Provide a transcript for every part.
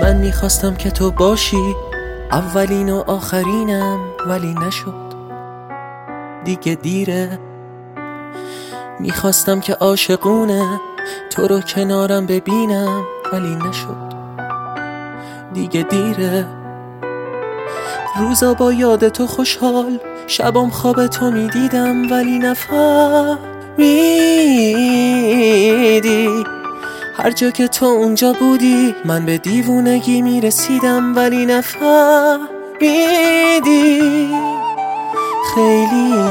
من میخواستم که تو باشی اولین و آخرینم، ولی نشد، دیگه دیره. میخواستم که عاشقونه تو رو کنارم ببینم، ولی نشد، دیگه دیره. روزا با یاد تو خوشحال، شبام خواب تو میدیدم، ولی نفهمیدی. هر جا که تو اونجا بودی من به دیوونگی میرسیدم، ولی نفهمیدی. خیلی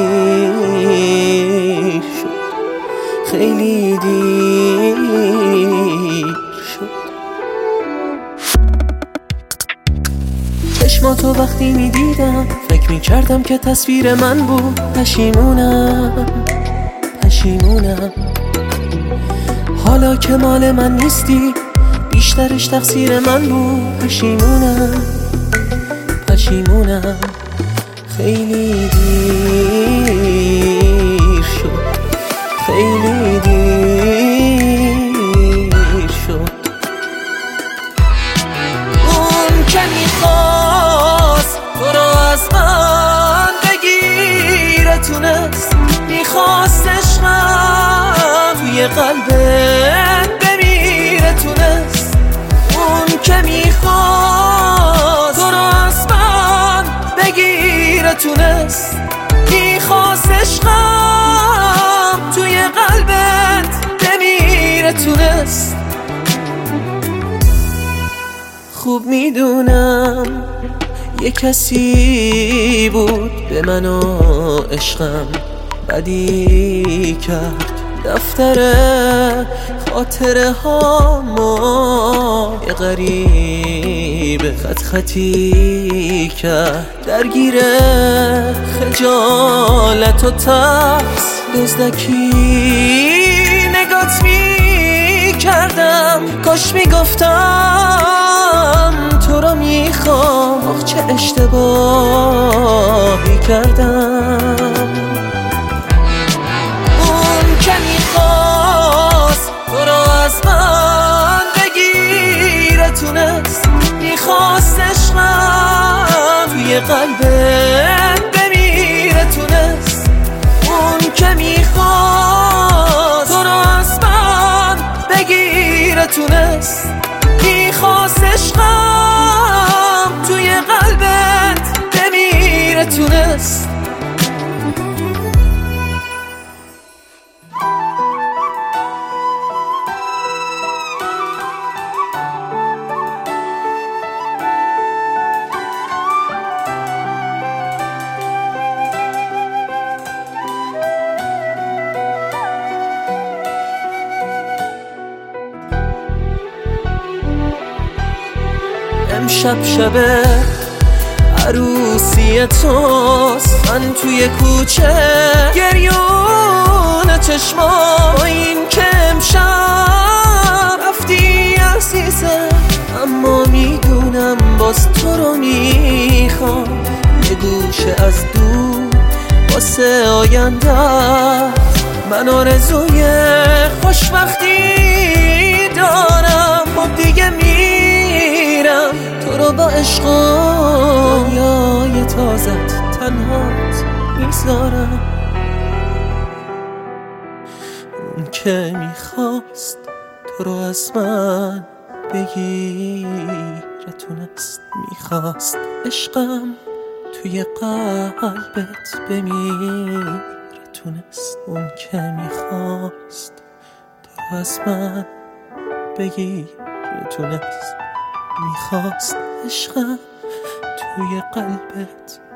دیر شد، خیلی دیر شد. چشماتو وقتی میدیدم فکر میکردم که تصویر من بود. پشیمونم حالا که مال من نیستی، بیشترش تقصیر من بود. پشیمونم خیلی دیر شد، خیلی دیر شد. اون که میخواست تو رو از من بگیره تونست، میخواست عشقم توی قلبت بمیره تونست. اون که میخواست تو رو از من بگیره تونست، میخواست عشقم توی قلبت بمیره تونست. خوب میدونم یه کسی بود به من و عشقم بدی کرد، دفتر خاطره ها ما یه غریب خطی کرد. درگیر خجالت و ترس دزدکی نگات می کردم، کاش می گفتم تو رو می خوام، چه اشتباهی کردم. اون که میخواست تو رو از من بگیره تونست، میخواست عشقم توی قلبت بمیره تونست. اون که میخواست تو رو از من بگیره تونست، میخواست عشقم توی قلبت بمیره تونست. امشب شب عروسی توست، من توی کوچه گریون چشما. این که امشب رفتی عزیزم، اما میدونم باز تو رو میخوام. یه گوشه از دور واسه آینده من آرزوی خوشبختی دارم. خب دیگه میرم تو رو با عشق و دنیای تازت تنهات میذارم. اون که میخواست تو رو از من بگیره تونست، میخواست عشقم توی قلبت بمیره تونست. اون که میخواست تو رو از من بگیره تونست، میخواست عشقم توی قلبت